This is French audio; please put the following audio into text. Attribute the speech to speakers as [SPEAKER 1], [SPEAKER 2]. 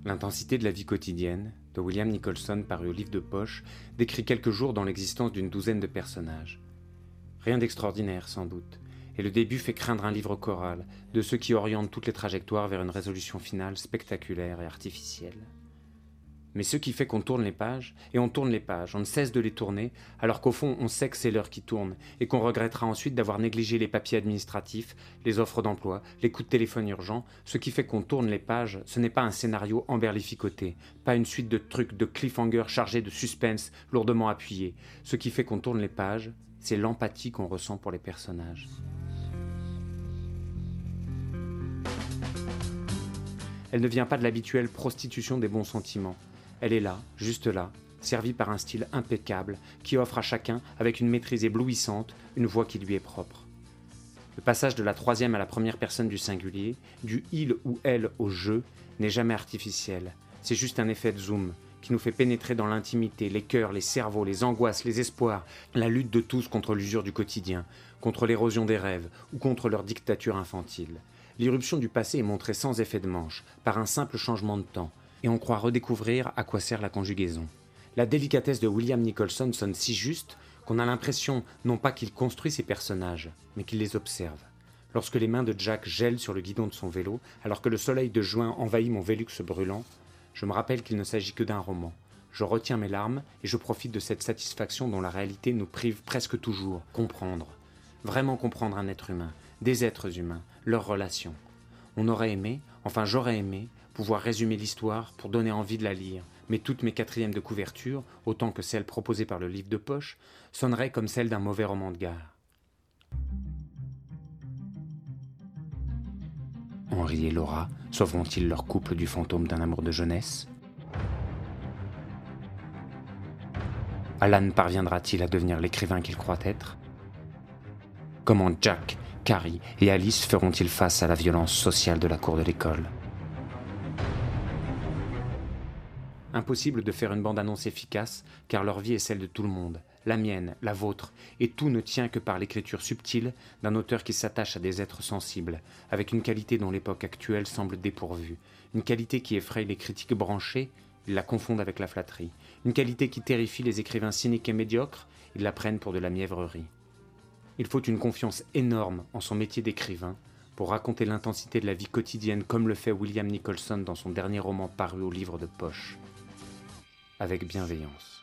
[SPEAKER 1] L'intensité de la vie quotidienne, de William Nicholson paru au livre de poche, décrit quelques jours dans l'existence d'une douzaine de personnages. Rien d'extraordinaire, sans doute, et le début fait craindre un livre choral, de ceux qui orientent toutes les trajectoires vers une résolution finale spectaculaire et artificielle. Mais ce qui fait qu'on tourne les pages, et on tourne les pages, on ne cesse de les tourner, alors qu'au fond on sait que c'est l'heure qui tourne, et qu'on regrettera ensuite d'avoir négligé les papiers administratifs, les offres d'emploi, les coups de téléphone urgents. Ce qui fait qu'on tourne les pages, ce n'est pas un scénario emberlificoté, pas une suite de trucs de cliffhanger chargés de suspense lourdement appuyés. Ce qui fait qu'on tourne les pages, c'est l'empathie qu'on ressent pour les personnages. Elle ne vient pas de l'habituelle prostitution des bons sentiments. Elle est là, juste là, servie par un style impeccable qui offre à chacun, avec une maîtrise éblouissante, une voix qui lui est propre. Le passage de la troisième à la première personne du singulier, du il ou elle au je, n'est jamais artificiel. C'est juste un effet de zoom qui nous fait pénétrer dans l'intimité, les cœurs, les cerveaux, les angoisses, les espoirs, la lutte de tous contre l'usure du quotidien, contre l'érosion des rêves ou contre leur dictature infantile. L'irruption du passé est montrée sans effet de manche, par un simple changement de temps, et on croit redécouvrir à quoi sert la conjugaison. La délicatesse de William Nicholson sonne si juste qu'on a l'impression non pas qu'il construit ses personnages, mais qu'il les observe. Lorsque les mains de Jack gèlent sur le guidon de son vélo, alors que le soleil de juin envahit mon Velux brûlant, je me rappelle qu'il ne s'agit que d'un roman. Je retiens mes larmes et je profite de cette satisfaction dont la réalité nous prive presque toujours. Comprendre. Vraiment comprendre un être humain, des êtres humains, leurs relations. On aurait aimé, enfin j'aurais aimé, pouvoir résumer l'histoire pour donner envie de la lire, mais toutes mes quatrièmes de couverture, autant que celles proposées par le livre de poche, sonneraient comme celles d'un mauvais roman de gare. Henri et Laura sauveront-ils leur couple du fantôme d'un amour de jeunesse ? Alan parviendra-t-il à devenir l'écrivain qu'il croit être ? Comment Jack, Carrie et Alice feront-ils face à la violence sociale de la cour de l'école ? Impossible de faire une bande-annonce efficace, car leur vie est celle de tout le monde, la mienne, la vôtre, et tout ne tient que par l'écriture subtile d'un auteur qui s'attache à des êtres sensibles, avec une qualité dont l'époque actuelle semble dépourvue, une qualité qui effraie les critiques branchés, ils la confondent avec la flatterie, une qualité qui terrifie les écrivains cyniques et médiocres, ils la prennent pour de la mièvrerie. Il faut une confiance énorme en son métier d'écrivain pour raconter l'intensité de la vie quotidienne comme le fait William Nicholson dans son dernier roman paru au livre de poche. Avec bienveillance.